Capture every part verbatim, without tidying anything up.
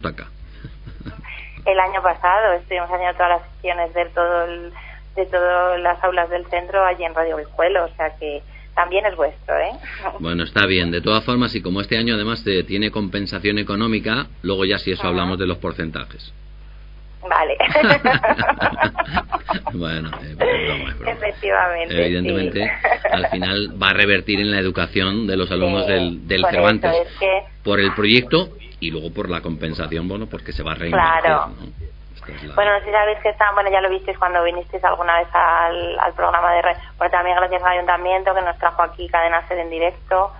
acá. El año pasado estuvimos haciendo todas las sesiones de todo el, de todas las aulas del centro allí en Radio Guijuelo, o sea que también es vuestro, ¿eh? Bueno, está bien. De todas formas, y como este año además eh, tiene compensación económica, luego ya si eso uh-huh. hablamos de los porcentajes. Vale. Bueno, eh, es broma, es broma. Efectivamente. Evidentemente, sí. Al final va a revertir en la educación de los alumnos sí, del, del Cervantes es que... por el proyecto y luego por la compensación, bueno, porque se va a reinvertir, claro. ¿no? La... Bueno, no sé si sabéis que está, bueno, ya lo visteis cuando vinisteis alguna vez al, al programa de red, bueno, también gracias al Ayuntamiento que nos trajo aquí Cadena Ser en directo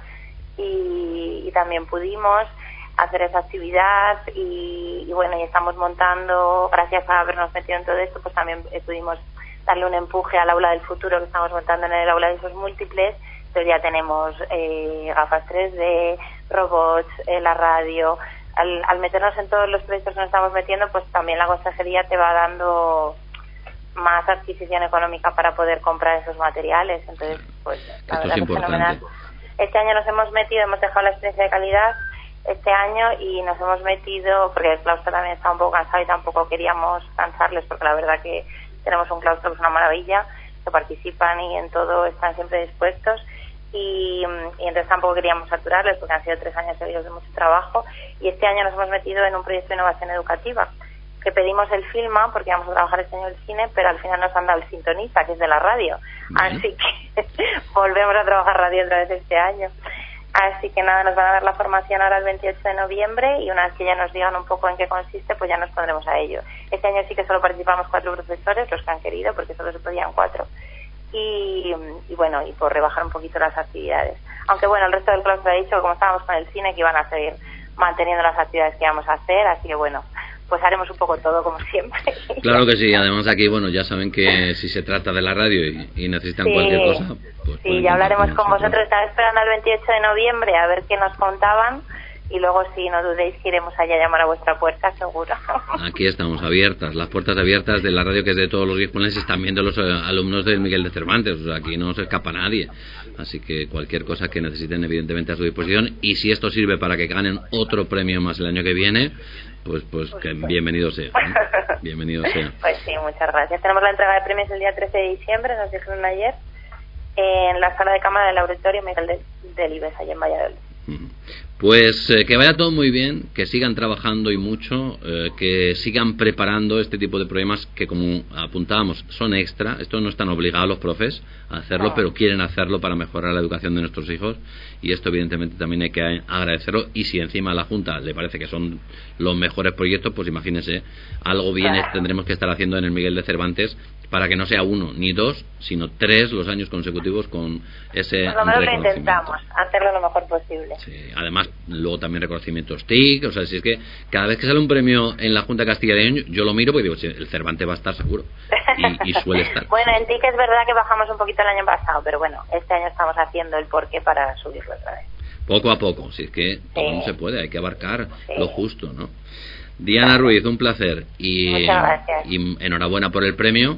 y, y también pudimos hacer esa actividad y, y bueno, y estamos montando, gracias a habernos metido en todo esto, pues también pudimos darle un empuje al aula del futuro que estamos montando en el aula de usos múltiples. Entonces ya tenemos eh, gafas tres D, robots, eh, la radio. Al, al meternos en todos los proyectos que nos estamos metiendo, pues también la consejería te va dando más adquisición económica para poder comprar esos materiales. Entonces, pues la Esto verdad es es fenomenal. Este año nos hemos metido, hemos dejado la experiencia de calidad este año y nos hemos metido, porque el claustro también está un poco cansado y tampoco queríamos cansarles, porque la verdad que tenemos un claustro que es una maravilla, que participan y en todo están siempre dispuestos. Y, y entonces tampoco queríamos saturarles porque han sido tres años seguidos de mucho trabajo y este año nos hemos metido en un proyecto de innovación educativa que pedimos el Filma porque íbamos a trabajar este año el cine, pero al final nos han dado el Sintoniza, que es de la radio, Bien. Así que volvemos a trabajar radio otra vez este año, así que nada, nos van a dar la formación ahora el veintiocho de noviembre y una vez que ya nos digan un poco en qué consiste, pues ya nos pondremos a ello. Este año sí que solo participamos cuatro profesores, los que han querido, porque solo se podían cuatro. Y, y bueno, y por rebajar un poquito las actividades. Aunque bueno, el resto del claustro ha dicho que como estábamos con el cine que iban a seguir manteniendo las actividades que íbamos a hacer, así que bueno, pues haremos un poco todo como siempre. Claro que sí, además aquí, bueno, ya saben que si se trata de la radio y, y necesitan sí, cualquier cosa, pues sí, ya hablaremos con vosotros. Estaba esperando el veintiocho de noviembre a ver qué nos contaban. Y luego, si no dudéis, que iremos allá a llamar a vuestra puerta, seguro. Aquí estamos, abiertas, las puertas abiertas de la radio, que es de todos los guijuelenses, también de los eh, alumnos del Miguel de Cervantes. O sea, aquí no se escapa nadie. Así que cualquier cosa que necesiten, evidentemente, a su disposición. Y si esto sirve para que ganen otro premio más el año que viene, pues pues que bienvenido sea. ¿eh? Bienvenido sea. Pues sí, muchas gracias. Tenemos la entrega de premios el día trece de diciembre, nos dijeron ayer, en la sala de cámara del Auditorio Miguel de, de Ibes, allá en Valladolid. Pues eh, que vaya todo muy bien, que sigan trabajando y mucho, eh, que sigan preparando este tipo de problemas que, como apuntábamos, son extra. Esto no están obligados los profes a hacerlo, no. pero quieren hacerlo para mejorar la educación de nuestros hijos y esto evidentemente también hay que agradecerlo. Y si encima a la Junta le parece que son los mejores proyectos, pues imagínense, algo bien claro. tendremos que estar haciendo en el Miguel de Cervantes para que no sea uno ni dos, sino tres los años consecutivos con ese Por lo menos reconocimiento. Lo intentamos, hacerlo lo mejor posible. Sí, además, luego también reconocimientos T I C, o sea, si es que cada vez que sale un premio en la Junta de Castilla y León, yo lo miro porque digo, sí, el Cervantes va a estar seguro, y, y suele estar. Bueno, en T I C es verdad que bajamos un poquito el año pasado, pero bueno, este año estamos haciendo el porqué para subirlo otra vez. Poco a poco, si es que sí. todo no se puede, hay que abarcar sí. lo justo, ¿no? Diana claro. Ruiz, un placer, y, Muchas gracias. y enhorabuena por el premio.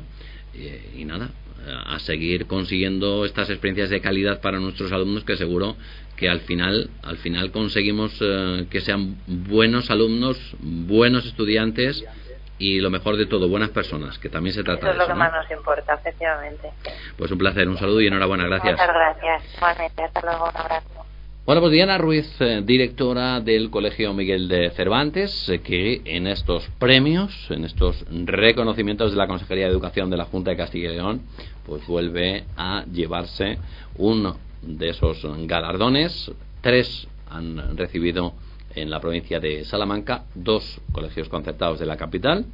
Y, y nada, a seguir consiguiendo estas experiencias de calidad para nuestros alumnos, que seguro que al final al final conseguimos eh, que sean buenos alumnos, buenos estudiantes y lo mejor de todo, buenas personas, que también se trata eso de eso. Eso es lo que ¿no? más nos importa, efectivamente. Pues un placer, un saludo y enhorabuena, gracias. Muchas gracias, igualmente, hasta luego, un abrazo. Bueno, pues Diana Ruiz, eh, directora del Colegio Miguel de Cervantes, eh, que en estos premios, en estos reconocimientos de la Consejería de Educación de la Junta de Castilla y León, pues vuelve a llevarse uno de esos galardones. Tres han recibido en la provincia de Salamanca, dos colegios concertados de la capital,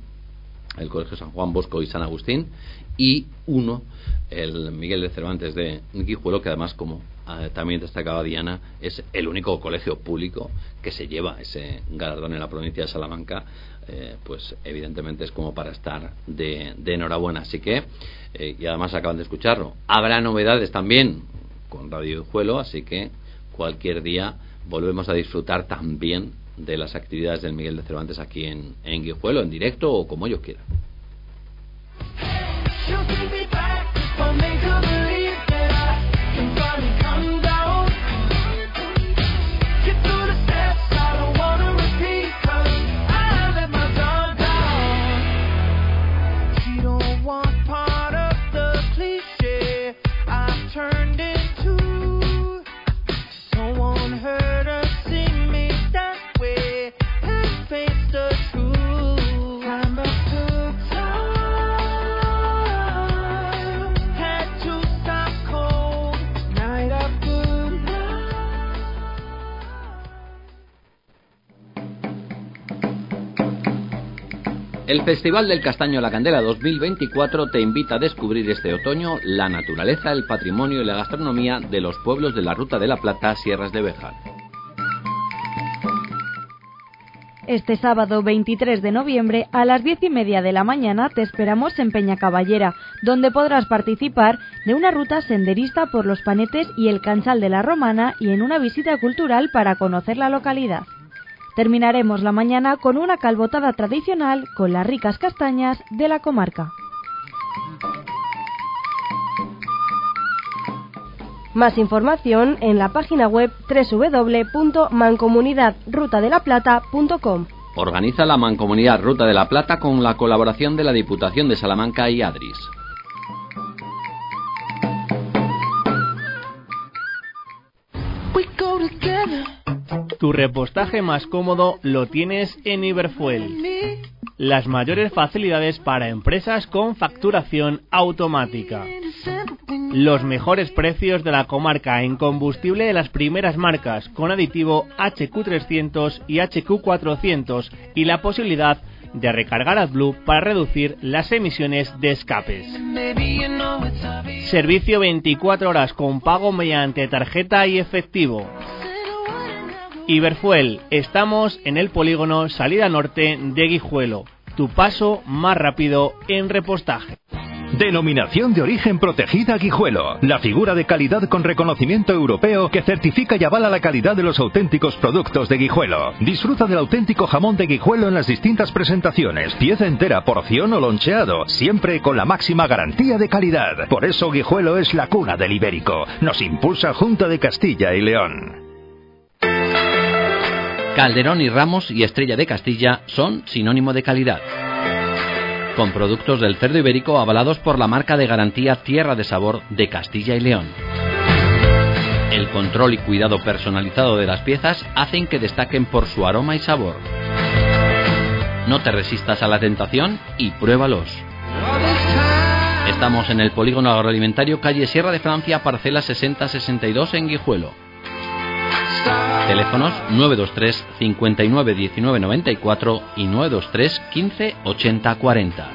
el Colegio San Juan Bosco y San Agustín, y uno, el Miguel de Cervantes de Guijuelo, que además, como eh, también destacaba Diana, es el único colegio público que se lleva ese galardón en la provincia de Salamanca. Eh, pues evidentemente es como para estar de, de enhorabuena. Así que, eh, y además acaban de escucharlo, habrá novedades también con Radio Guijuelo, así que cualquier día volvemos a disfrutar también de las actividades del Miguel de Cervantes aquí en, en Guijuelo, en directo o como ellos quieran. El Festival del Castaño La Candela dos mil veinticuatro te invita a descubrir este otoño la naturaleza, el patrimonio y la gastronomía de los pueblos de la Ruta de la Plata, Sierras de Béjar. Este sábado veintitrés de noviembre a las diez y media de la mañana te esperamos en Peñacaballera, donde podrás participar de una ruta senderista por los Panetes y el Canchal de la Romana y en una visita cultural para conocer la localidad. Terminaremos la mañana con una calbotada tradicional con las ricas castañas de la comarca. Más información en la página web doble u doble u doble u punto mancomunidad ruta de la plata punto com. Organiza la Mancomunidad Ruta de la Plata con la colaboración de la Diputación de Salamanca y Adris. Tu repostaje más cómodo lo tienes en Iberfuel. Las mayores facilidades para empresas con facturación automática. Los mejores precios de la comarca en combustible de las primeras marcas con aditivo H Q trescientos y H Q cuatrocientos y la posibilidad de recargar AdBlue para reducir las emisiones de escapes. Servicio veinticuatro horas con pago mediante tarjeta y efectivo. Iberfuel, estamos en el polígono Salida Norte de Guijuelo. Tu paso más rápido en repostaje. Denominación de origen protegida Guijuelo, la figura de calidad con reconocimiento europeo que certifica y avala la calidad de los auténticos productos de Guijuelo. Disfruta del auténtico jamón de Guijuelo en las distintas presentaciones, pieza entera, porción o loncheado, siempre con la máxima garantía de calidad. Por eso Guijuelo es la cuna del ibérico. Nos impulsa Junta de Castilla y León. Calderón y Ramos y Estrella de Castilla son sinónimo de calidad. Con productos del cerdo ibérico avalados por la marca de garantía Tierra de Sabor de Castilla y León. El control y cuidado personalizado de las piezas hacen que destaquen por su aroma y sabor. No te resistas a la tentación y pruébalos. Estamos en el polígono agroalimentario calle Sierra de Francia, parcela sesenta sesenta y dos en Guijuelo. Teléfonos nueve dos tres cincuenta y nueve diecinueve noventa y cuatro y nueve dos tres quince ochenta cuarenta.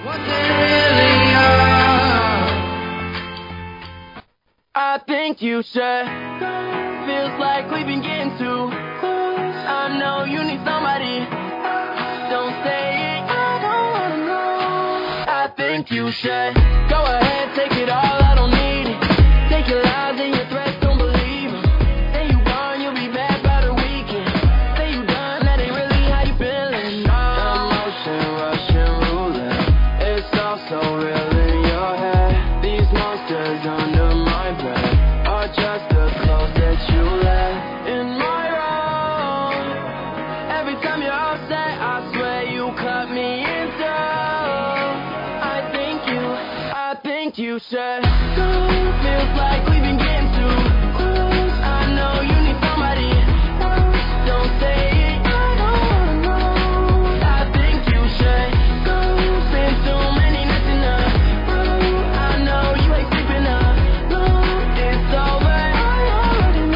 I think you should. Feels like we've been getting too close. I know you need somebody. Don't say it. I don't wanna know. I think you should. Go ahead, take it all. I don't need it. Take your lies and your threats. Don't believe them. Say you gone, you'll be back by the weekend. Say you done, that ain't really how you feeling. Emotion rushing, ruling. It's all so real in your head. These monsters under my breath are just the clothes that you left in my room. Every time you're upset, I swear you cut me in two. I think you, I think you should go. Feels like we've been getting too close. I know you need somebody else. Don't say it. I don't wanna know. I think you should go. Spend too many nights in a row. I know you ain't sleeping alone. It's over. I already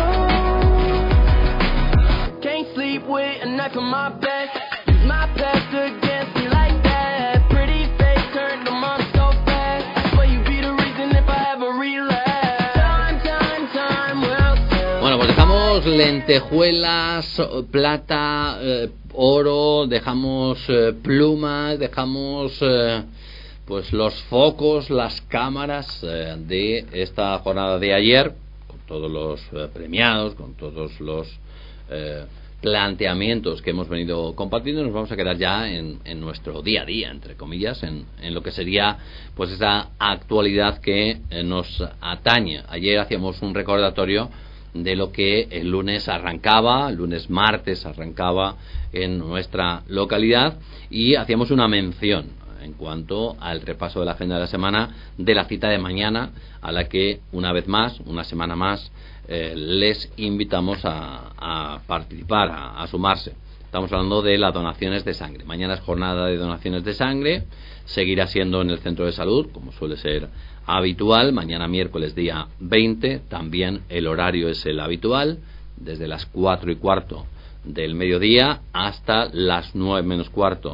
know. Can't sleep with a knife in my bed. Use my past against me like that. Pretty face turned them on so fast. But you be the reason if I ever relapse. Time, time, time will tell. Bueno, pues dejamos lentejuelas, plata, eh, oro, dejamos eh, plumas, dejamos eh, pues los focos, las cámaras eh, de esta jornada de ayer, con todos los eh, premiados, con todos los eh, planteamientos que hemos venido compartiendo. Nos vamos a quedar ya en, en nuestro día a día, entre comillas, en, en lo que sería pues esa actualidad que eh, nos atañe. Ayer hacíamos un recordatorio de lo que el lunes arrancaba, el lunes martes arrancaba en nuestra localidad, y hacíamos una mención en cuanto al repaso de la agenda de la semana de la cita de mañana, a la que una vez más, una semana más, eh, les invitamos a, a participar, a, a sumarse. Estamos hablando de las donaciones de sangre. Mañana es jornada de donaciones de sangre, seguirá siendo en el centro de salud, como suele ser habitual. Mañana miércoles día veinte, también el horario es el habitual, desde las cuatro y cuarto del mediodía hasta las nueve menos cuarto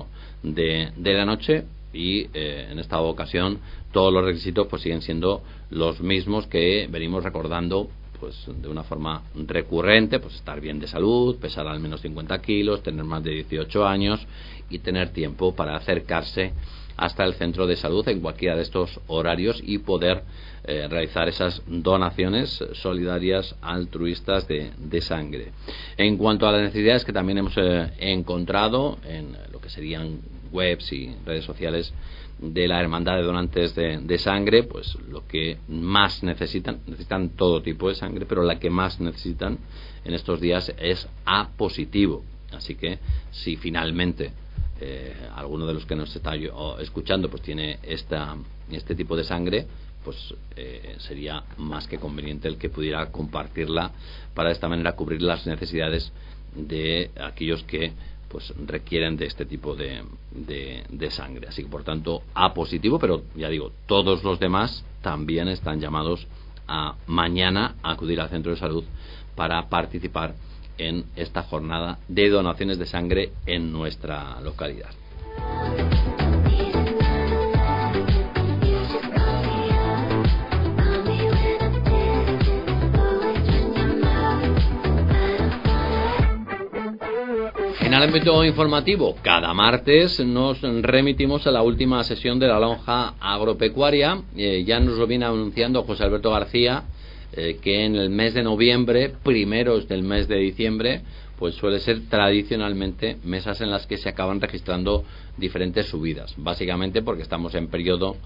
de, de la noche. Y eh, en esta ocasión todos los requisitos pues siguen siendo los mismos que venimos recordando pues de una forma recurrente, pues estar bien de salud, pesar al menos cincuenta kilos, tener más de dieciocho años y tener tiempo para acercarse hasta el centro de salud en cualquiera de estos horarios y poder eh, realizar esas donaciones solidarias altruistas de, de sangre. En cuanto a las necesidades que también hemos eh, encontrado en lo que serían webs y redes sociales de la Hermandad de Donantes de, de Sangre, pues lo que más necesitan, necesitan todo tipo de sangre, pero la que más necesitan en estos días es A positivo. Así que si finalmente eh, alguno de los que nos está yo, escuchando pues tiene esta, este tipo de sangre, pues eh, sería más que conveniente el que pudiera compartirla para de esta manera cubrir las necesidades de aquellos que pues requieren de este tipo de, de, de sangre. Así que por tanto A positivo, pero ya digo, todos los demás también están llamados a mañana a acudir al centro de salud para participar en esta jornada de donaciones de sangre en nuestra localidad. En el ámbito informativo, cada martes nos remitimos a la última sesión de la lonja agropecuaria. Eh, ya nos lo viene anunciando José Alberto García, eh, que en el mes de noviembre, primeros del mes de diciembre, pues suele ser tradicionalmente mesas en las que se acaban registrando diferentes subidas. Básicamente porque estamos en periodo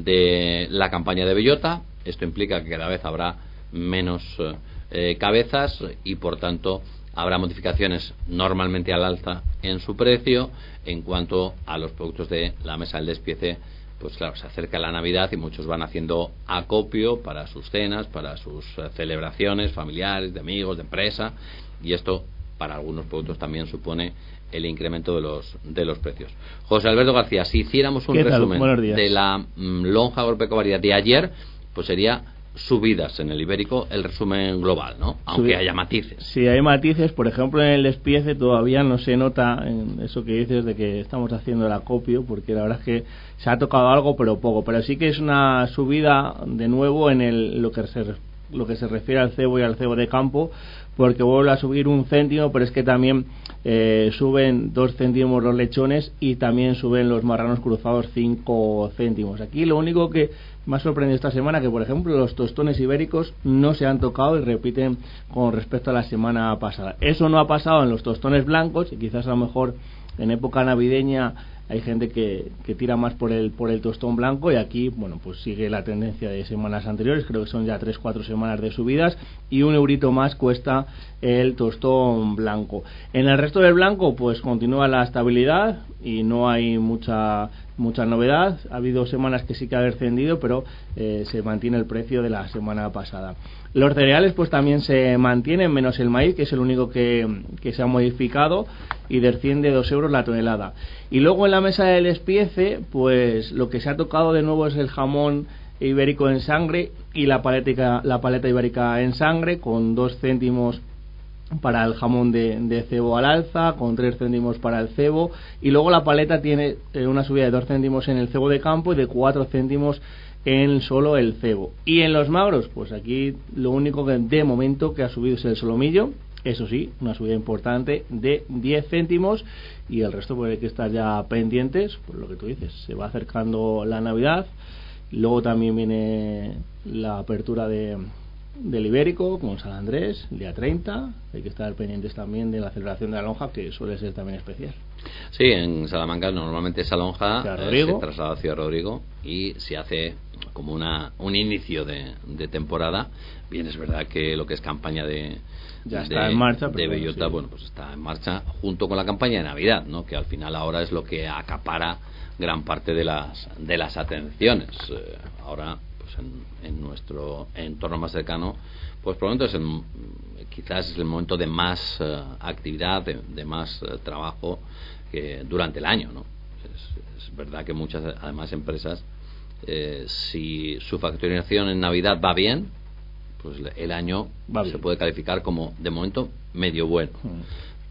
de la campaña de bellota. Esto implica que cada vez habrá menos eh, cabezas y por tanto habrá modificaciones normalmente al alza en su precio. En cuanto a los productos de la mesa del despiece, pues claro, se acerca la Navidad y muchos van haciendo acopio para sus cenas, para sus eh, celebraciones familiares, de amigos, de empresa, y esto para algunos productos también supone el incremento de los de los precios. José Alberto García, si hiciéramos un resumen de la mm, lonja agropecuaria de ayer, pues sería subidas en el ibérico, el resumen global, ¿no? Aunque Subid. haya matices. Sí, hay matices. Por ejemplo, en el despiece todavía no se nota en eso que dices de que estamos haciendo el acopio, porque la verdad es que se ha tocado algo, pero poco. Pero sí que es una subida de nuevo en el lo que se lo que se refiere al cebo y al cebo de campo, porque vuelve a subir un céntimo, pero es que también eh, suben dos céntimos los lechones y también suben los marranos cruzados cinco céntimos. Aquí lo único que me ha sorprendido esta semana que, por ejemplo, los tostones ibéricos no se han tocado y repiten con respecto a la semana pasada. Eso no ha pasado en los tostones blancos, y quizás a lo mejor en época navideña hay gente que, que tira más por el por el tostón blanco, y aquí, bueno, pues sigue la tendencia de semanas anteriores. Creo que son ya tres cuatro semanas de subidas, y un eurito más cuesta el tostón blanco. En el resto del blanco, pues continúa la estabilidad y no hay mucha mucha novedad. Ha habido semanas que sí que ha descendido, pero eh, se mantiene el precio de la semana pasada. Los cereales pues también se mantienen, menos el maíz, que es el único que, que se ha modificado, y desciende dos euros la tonelada. Y luego en la mesa del despiece, pues lo que se ha tocado de nuevo es el jamón ibérico en sangre y la paleta, la paleta ibérica en sangre, con dos céntimos para el jamón de, de cebo al alza, con tres céntimos para el cebo, y luego la paleta tiene eh, una subida de dos céntimos en el cebo de campo y de cuatro céntimos en solo el cebo. Y en los magros, pues aquí lo único que de momento que ha subido es el solomillo, eso sí, una subida importante de diez céntimos, y el resto pues hay que estar ya pendientes, por lo que tú dices, se va acercando la Navidad. Luego también viene la apertura de del ibérico con San Andrés el día treinta. Hay que estar pendientes también de la celebración de la lonja, que suele ser también especial. Sí, en Salamanca normalmente esa lonja eh, se traslada hacia Rodrigo y se hace como una un inicio de, de temporada. Bien, es verdad que lo que es campaña de ya está de, en marcha, de bellota, bueno, sí. bueno, pues está en marcha junto con la campaña de Navidad, ¿no? Que al final ahora es lo que acapara gran parte de las de las atenciones. Eh, ahora En, en nuestro entorno más cercano, pues por lo tanto es el, quizás es el momento de más uh, actividad, de, de más uh, trabajo que durante el año, ¿no? Es, es verdad que muchas, además, empresas, eh, si su facturación en Navidad va bien, pues el año va se bien. puede calificar como de momento medio bueno. Mm.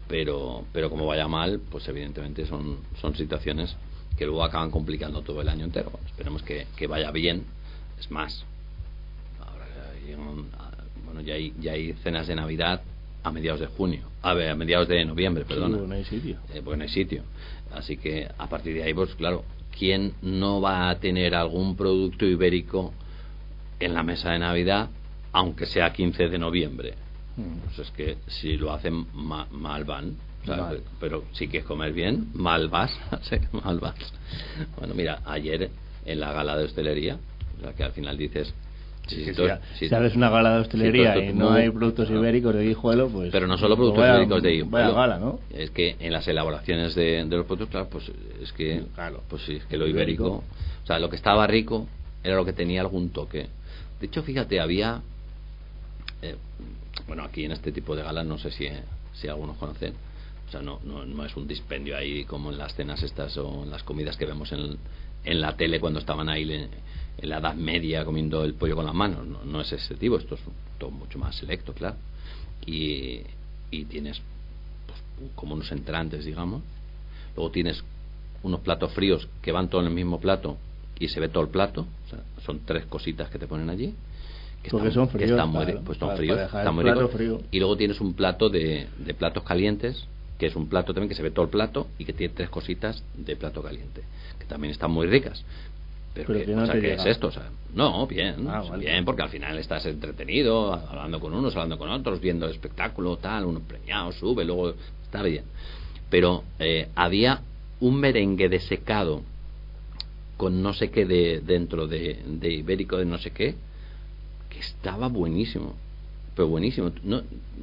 pero pero como vaya mal, pues evidentemente son son situaciones que luego acaban complicando todo el año entero. Esperemos que, que vaya bien. Es más, ahora hay un, bueno, ya hay ya hay cenas de Navidad a mediados de junio, a, ver, a mediados de noviembre, perdona. Sí, porque no hay sitio. Eh, porque no hay sitio. Así que a partir de ahí, pues claro, ¿quién no va a tener algún producto ibérico en la mesa de Navidad, aunque sea quince de noviembre? Mm. Pues es que si lo hacen ma- mal van. O sea, mal. Pero si quieres comer bien, mal vas. mal vas. Bueno, mira, ayer en la gala de hostelería, o sea, que al final dices, Si, si, si, si haces una gala de hostelería si y no hay productos no. ibéricos de Guijuelo, pues... Pero no solo productos vaya, ibéricos de Guijuelo. Vaya gala, ¿no? Es que en las elaboraciones de, de los productos, claro, pues es que... Claro. Pues sí, es que lo ibérico... ibérico o sea, lo que estaba rico era lo que tenía algún toque. De hecho, fíjate, había... Eh, bueno, aquí en este tipo de galas, no sé si, si algunos conocen. O sea, no, no, no es un dispendio ahí como en las cenas estas o en las comidas que vemos en, en la tele cuando estaban ahí... Le, en la Edad Media comiendo el pollo con las manos. No, no es ese tipo, esto es todo mucho más selecto, claro. Y, y tienes pues, como unos entrantes, digamos. Luego tienes unos platos fríos que van todos en el mismo plato y se ve todo el plato. O sea, son tres cositas que te ponen allí. Que Porque están, son fríos. Que están muy, claro, pues son para, fríos, para están muy ricos. Frío. Y luego tienes un plato de, de platos calientes, que es un plato también que se ve todo el plato y que tiene tres cositas de plato caliente, que también están muy ricas. Pero, pero que, que no o sea, te ¿qué llega. es esto? O sea, no, bien, ah, o sea, vale. bien, porque al final estás entretenido, hablando con unos, hablando con otros, viendo el espectáculo, tal, unos premiados, sube, luego está bien. Pero eh, había un merengue desecado con no sé qué de, dentro de, de ibérico de no sé qué, que estaba buenísimo, pero buenísimo. No,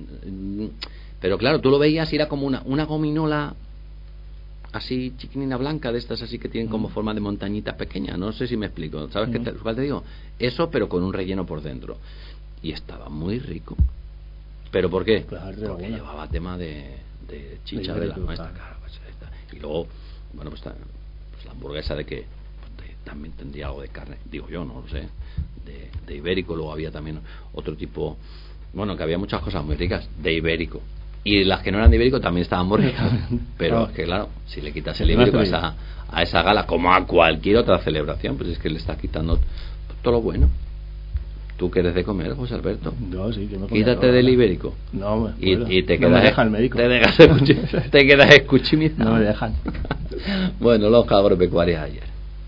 pero claro, tú lo veías y era como una, una gominola así chiquinina blanca, de estas así que tienen como forma de montañita pequeña, no sé si me explico, ¿sabes qué te, cuál te digo? Eso, pero con un relleno por dentro, y estaba muy rico. ¿Pero por qué? Claro, porque bueno. llevaba tema de, de chicha de, de la nuestra, claro, pues, y luego, bueno, pues, pues la hamburguesa de que pues, de, también tendría algo de carne, digo yo, no lo sé, de, de ibérico. Luego había también otro tipo, bueno, que había muchas cosas muy ricas de ibérico. Y las que no eran de ibérico también estaban muy ricas. Pero no. Es que claro, si le quitas el ibérico a esa, a esa gala, como a cualquier otra celebración, pues es que le está quitando todo lo bueno. ¿Tú quieres de comer, José Alberto? No, sí, que me quítate del ibérico. No, me, y, bueno, y te no quedas, me deja el médico. Te, dejas escuchi, te quedas escuchimizado. No me dejan. Bueno, los agropecuarios ayer.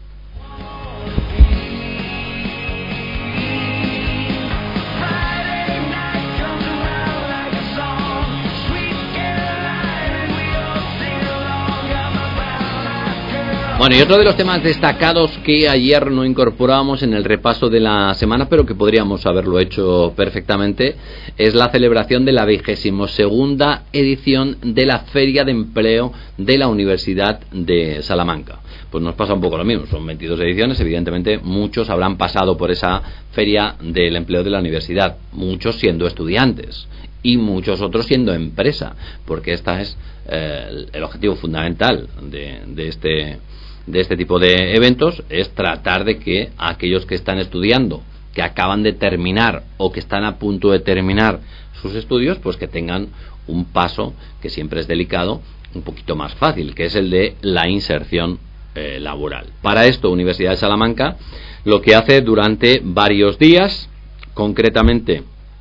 Bueno, y otro de los temas destacados que ayer no incorporamos en el repaso de la semana, pero que podríamos haberlo hecho perfectamente, es la celebración de la vigésimo segunda edición de la Feria de Empleo de la Universidad de Salamanca. Pues nos pasa un poco lo mismo, son veintidós ediciones, evidentemente muchos habrán pasado por esa Feria del Empleo de la Universidad, muchos siendo estudiantes y muchos otros siendo empresa, porque este es eh, el objetivo fundamental de, de este de este tipo de eventos, es tratar de que aquellos que están estudiando, que acaban de terminar o que están a punto de terminar sus estudios, pues que tengan un paso que siempre es delicado, un poquito más fácil, que es el de la inserción eh, laboral. Para esto, Universidad de Salamanca lo que hace durante varios días, concretamente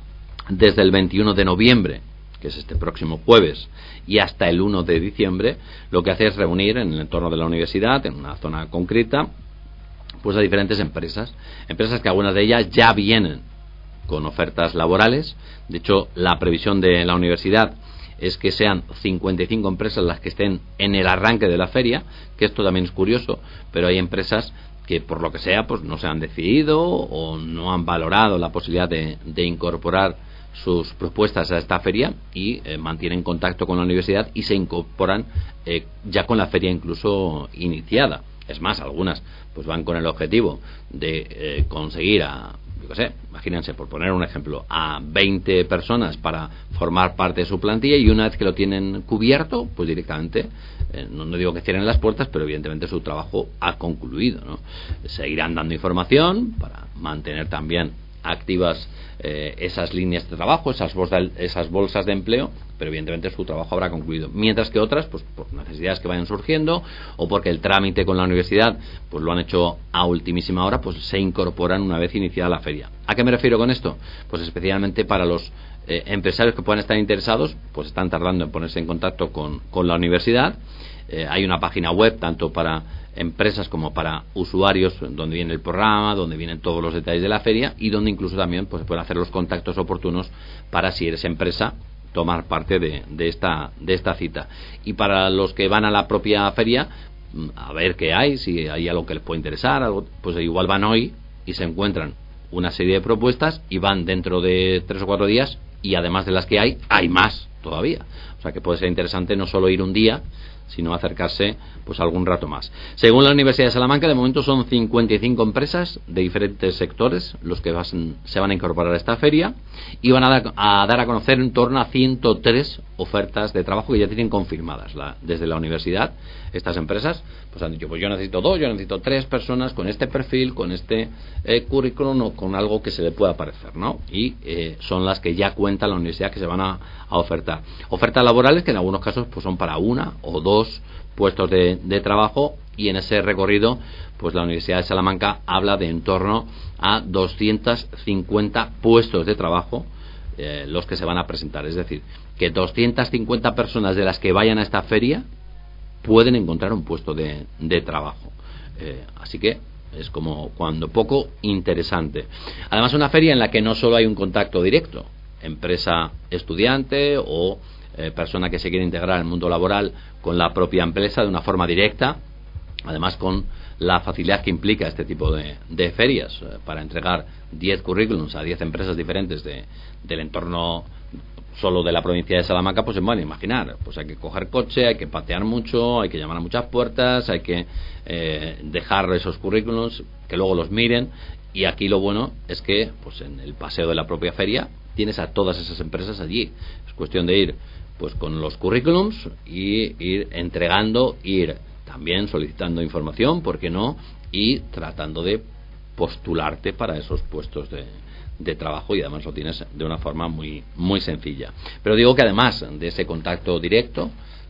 desde el veintiuno de noviembre, que es este próximo jueves, y hasta el uno de diciembre, lo que hace es reunir en el entorno de la universidad, en una zona concreta, pues a diferentes empresas, empresas que algunas de ellas ya vienen con ofertas laborales. De hecho, la previsión de la universidad es que sean cincuenta y cinco empresas las que estén en el arranque de la feria, que esto también es curioso, pero hay empresas que por lo que sea pues no se han decidido o no han valorado la posibilidad de, de incorporar sus propuestas a esta feria y eh, mantienen contacto con la universidad y se incorporan eh, ya con la feria incluso iniciada. Es más, algunas pues van con el objetivo de eh, conseguir a, yo qué sé, imagínense, por poner un ejemplo, a veinte personas para formar parte de su plantilla, y una vez que lo tienen cubierto, pues directamente, eh, no, no digo que cierren las puertas, pero evidentemente su trabajo ha concluido, ¿no? Seguirán dando información para mantener también activas eh, esas líneas de trabajo, esas bolsas, esas bolsas de empleo, pero evidentemente su trabajo habrá concluido. Mientras que otras, pues por necesidades que vayan surgiendo o porque el trámite con la universidad pues lo han hecho a ultimísima hora, pues se incorporan una vez iniciada la feria. ¿A qué me refiero con esto? Pues especialmente para los eh, empresarios que puedan estar interesados, pues están tardando en ponerse en contacto con, con la universidad. Eh, hay una página web tanto para empresas como para usuarios donde viene el programa, donde vienen todos los detalles de la feria y donde incluso también pues se pueden hacer los contactos oportunos para, si eres empresa, tomar parte de, de esta de esta cita. Y para los que van a la propia feria a ver qué hay, si hay algo que les puede interesar, algo, pues igual van hoy y se encuentran una serie de propuestas y van dentro de tres o cuatro días y además de las que hay, hay más todavía. O sea que puede ser interesante no solo ir un día, sino acercarse pues algún rato más. Según la Universidad de Salamanca, de momento son cincuenta y cinco empresas de diferentes sectores los que vas, se van a incorporar a esta feria y van a dar a, dar a conocer en torno a ciento tres ofertas de trabajo que ya tienen confirmadas la, desde la universidad. Estas empresas pues han dicho, pues yo necesito dos, yo necesito tres personas con este perfil, con este eh, currículum o con algo que se le pueda parecer, ¿no? Y eh, son las que ya cuenta la universidad que se van a, a ofertar. Ofertas laborales que en algunos casos pues son para una o dos puestos de, de trabajo, y en ese recorrido pues la Universidad de Salamanca habla de en torno a doscientos cincuenta puestos de trabajo eh, los que se van a presentar. Es decir, que doscientas cincuenta personas de las que vayan a esta feria pueden encontrar un puesto de, de trabajo. Eh, así que es como cuando poco interesante. Además, una feria en la que no solo hay un contacto directo, empresa estudiante o eh, persona que se quiere integrar al mundo laboral con la propia empresa de una forma directa, además con la facilidad que implica este tipo de, de ferias eh, para entregar diez currículums a diez empresas diferentes de, del entorno solo de la provincia de Salamanca, pues se pueden imaginar, pues hay que coger coche, hay que patear mucho, hay que llamar a muchas puertas, hay que eh, dejar esos currículums, que luego los miren, y aquí lo bueno es que pues en el paseo de la propia feria tienes a todas esas empresas allí. Es cuestión de ir pues con los currículums y ir entregando, ir también solicitando información, ¿por qué no? Y tratando de postularte para esos puestos de de trabajo, y además lo tienes de una forma muy muy sencilla. Pero digo que además de ese contacto directo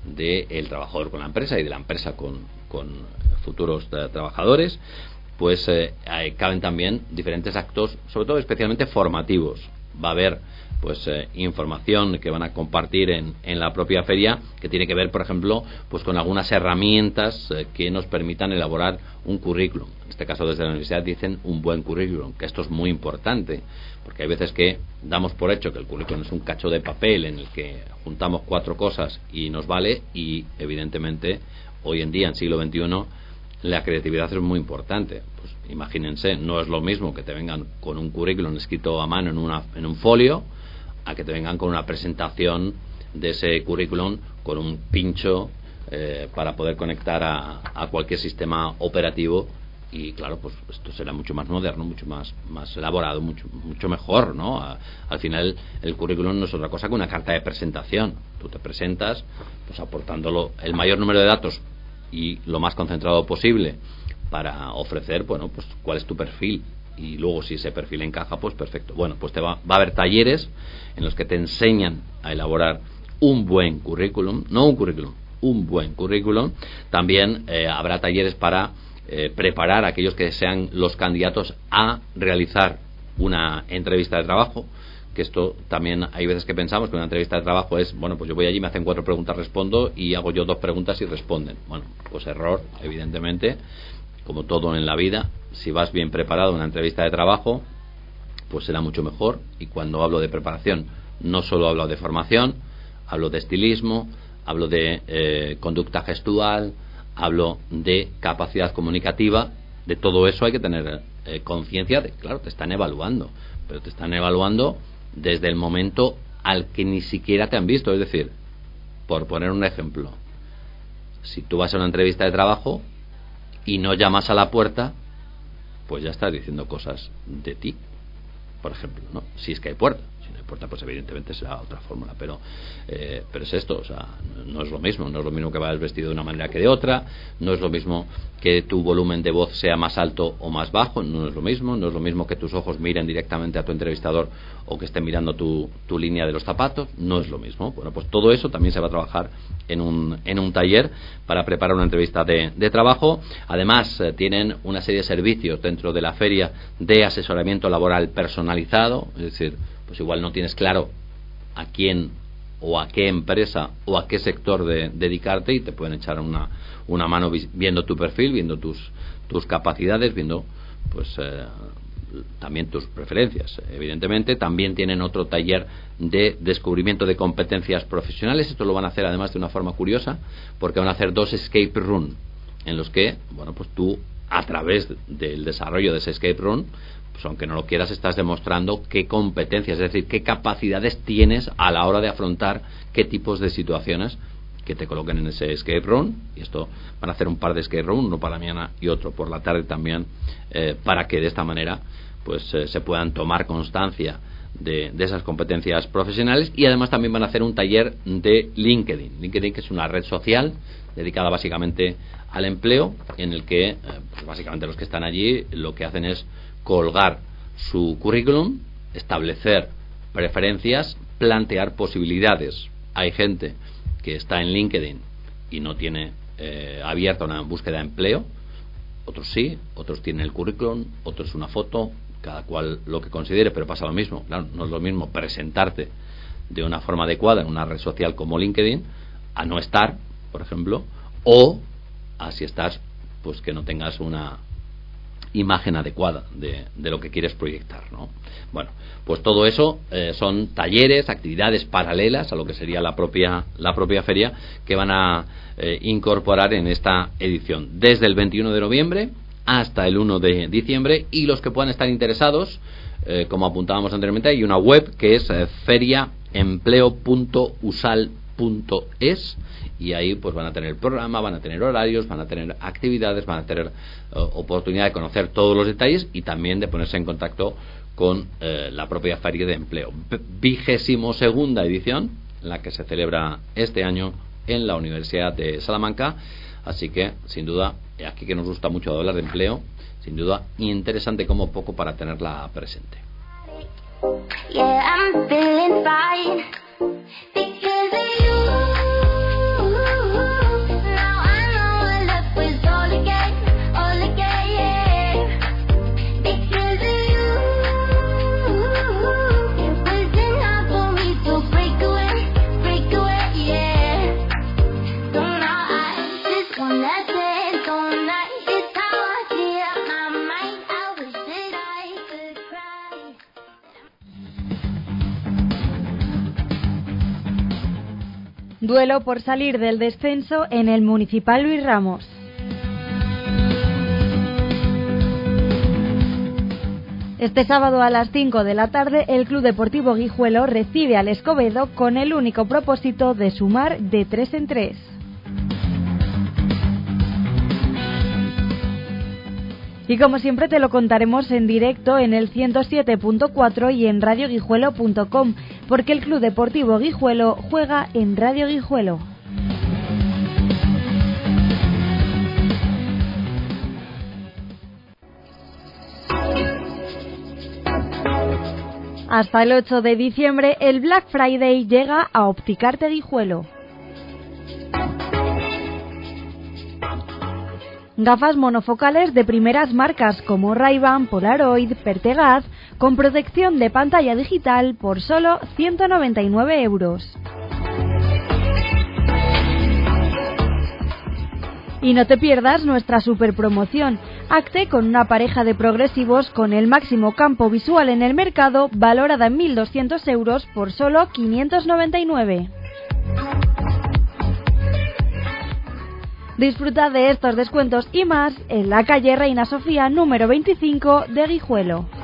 del trabajador con la empresa y de la empresa con, con futuros tra- trabajadores, pues eh, caben también diferentes actos, sobre todo especialmente formativos. Va a haber pues eh, información que van a compartir en, en la propia feria, que tiene que ver, por ejemplo, pues con algunas herramientas eh, que nos permitan elaborar un currículum. En este caso, desde la universidad dicen un buen currículum, que esto es muy importante, porque hay veces que damos por hecho que el currículum es un cacho de papel en el que juntamos cuatro cosas y nos vale, y evidentemente hoy en día, en siglo veintiuno, la creatividad es muy importante. Pues imagínense, no es lo mismo que te vengan con un currículum escrito a mano en, una, en un folio, a que te vengan con una presentación de ese currículum con un pincho eh, para poder conectar a, a cualquier sistema operativo. Y claro, pues esto será mucho más moderno, mucho más más elaborado, mucho mucho mejor, ¿no? A, al final el currículum no es otra cosa que una carta de presentación. Tú te presentas pues aportándolo el mayor número de datos y lo más concentrado posible para ofrecer, bueno, pues cuál es tu perfil, y luego si ese perfil encaja, pues perfecto. Bueno, pues te va, va a haber talleres en los que te enseñan a elaborar un buen currículum, no un currículum, un buen currículum. También eh, habrá talleres para eh, preparar a aquellos que sean los candidatos a realizar una entrevista de trabajo, que esto también hay veces que pensamos que una entrevista de trabajo es, bueno, pues yo voy allí, me hacen cuatro preguntas, respondo, y hago yo dos preguntas y responden. Bueno, pues error, evidentemente, como todo en la vida. Si vas bien preparado en una entrevista de trabajo, pues será mucho mejor. Y cuando hablo de preparación, no solo hablo de formación, hablo de estilismo, hablo de eh, conducta gestual, hablo de capacidad comunicativa. De todo eso hay que tener eh, conciencia de, claro, te están evaluando, pero te están evaluando desde el momento al que ni siquiera te han visto. Es decir, por poner un ejemplo, si tú vas a una entrevista de trabajo y no llamas a la puerta, pues ya estás diciendo cosas de ti, por ejemplo, ¿no? Si es que hay puerta. Si no importa, pues evidentemente será otra fórmula, pero eh, pero es esto, o sea, no es lo mismo, no es lo mismo que vayas vestido de una manera que de otra, no es lo mismo que tu volumen de voz sea más alto o más bajo, no es lo mismo, no es lo mismo que tus ojos miren directamente a tu entrevistador o que estén mirando tu, tu línea de los zapatos, no es lo mismo. Bueno, pues todo eso también se va a trabajar en un, en un taller para preparar una entrevista de, de trabajo. Además, eh, tienen una serie de servicios dentro de la feria de asesoramiento laboral personalizado, es decir, pues igual no tienes claro a quién o a qué empresa o a qué sector de, dedicarte, y te pueden echar una, una mano viendo tu perfil, viendo tus, tus capacidades, viendo pues eh, también tus preferencias. Evidentemente también tienen otro taller de descubrimiento de competencias profesionales. Esto lo van a hacer además de una forma curiosa, porque van a hacer dos escape room en los que, bueno, pues tú a través del desarrollo de ese escape room, pues aunque no lo quieras, estás demostrando qué competencias, es decir, qué capacidades tienes a la hora de afrontar qué tipos de situaciones que te coloquen en ese escape room. Y esto van a hacer un par de escape room, uno para la mañana y otro por la tarde también, eh, para que de esta manera pues eh, se puedan tomar constancia de, de esas competencias profesionales. Y además también van a hacer un taller de LinkedIn. LinkedIn, que es una red social dedicada básicamente al empleo, en el que eh, pues básicamente los que están allí lo que hacen es colgar su currículum, establecer preferencias, plantear posibilidades. Hay gente que está en LinkedIn y no tiene eh, abierta una búsqueda de empleo, otros sí, otros tienen el currículum, otros una foto, cada cual lo que considere, pero pasa lo mismo. Claro, no es lo mismo presentarte de una forma adecuada en una red social como LinkedIn a no estar, por ejemplo, o a si estás, pues que no tengas una imagen adecuada de, de lo que quieres proyectar, ¿no? Bueno, pues todo eso eh, son talleres, actividades paralelas a lo que sería la propia la propia feria, que van a eh, incorporar en esta edición desde el veintiuno de noviembre hasta el uno de diciembre. Y los que puedan estar interesados, eh, como apuntábamos anteriormente, hay una web que es eh, feriaempleo punto usal punto es, y ahí pues van a tener el programa, van a tener horarios, van a tener actividades, van a tener uh, oportunidad de conocer todos los detalles y también de ponerse en contacto con uh, la propia feria de empleo. Vigésimo segunda edición, la que se celebra este año en la Universidad de Salamanca. Así que, sin duda, aquí que nos gusta mucho hablar de empleo, sin duda interesante como poco para tenerla presente. Yeah, I'm feeling fine because of you. Now I know what love is all again, all again, yeah. Because of you, it wasn't hard for me to break away, break away, yeah. So now I just wanna dance all night. It's how I feel my mind. I wish that I could cry. Duelo por salir del descenso en el Municipal Luis Ramos. Este sábado a las cinco de la tarde el Club Deportivo Guijuelo recibe al Escobedo con el único propósito de sumar de tres en tres. Y como siempre te lo contaremos en directo en el ciento siete punto cuatro y en radio guijuelo punto com, porque el Club Deportivo Guijuelo juega en Radio Guijuelo. Hasta el ocho de diciembre el Black Friday llega a Opticarte Guijuelo. Gafas monofocales de primeras marcas como Ray-Ban, Polaroid, Pertegaz, con protección de pantalla digital por solo ciento noventa y nueve euros. Y no te pierdas nuestra super promoción. Hazte con una pareja de progresivos con el máximo campo visual en el mercado, valorada en mil doscientos euros por solo quinientos noventa y nueve. Disfruta de estos descuentos y más en la calle Reina Sofía número veinticinco de Guijuelo.